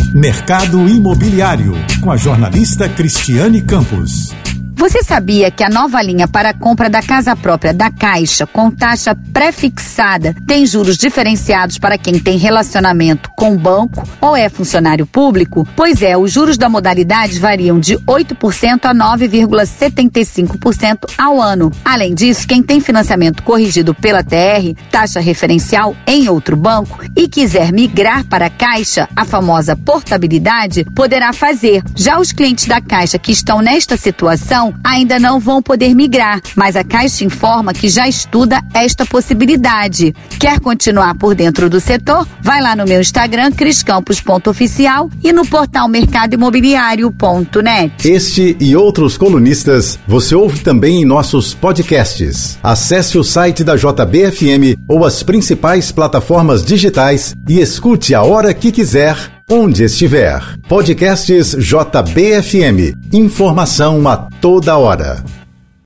Mercado Imobiliário, com a jornalista Cristiane Campos. Você sabia que a nova linha para a compra da casa própria da Caixa, com taxa pré-fixada, tem juros diferenciados para quem tem relacionamento com o banco ou é funcionário público? Pois é, os juros da modalidade variam de 8% a 9,75% ao ano. Além disso, quem tem financiamento corrigido pela TR, taxa referencial em outro banco, e quiser migrar para a Caixa, a famosa portabilidade, poderá fazer. Já os clientes da Caixa que estão nesta situação ainda não vão poder migrar, mas a Caixa informa que já estuda esta possibilidade. Quer continuar por dentro do setor? Vai lá no meu Instagram, criscampos.oficial, e no portal mercadoimobiliario.net. Este e outros colunistas você ouve também em nossos podcasts. Acesse o site da JBFM ou as principais plataformas digitais e escute a hora que quiser, onde estiver. Podcasts JBFM. Informação a toda hora.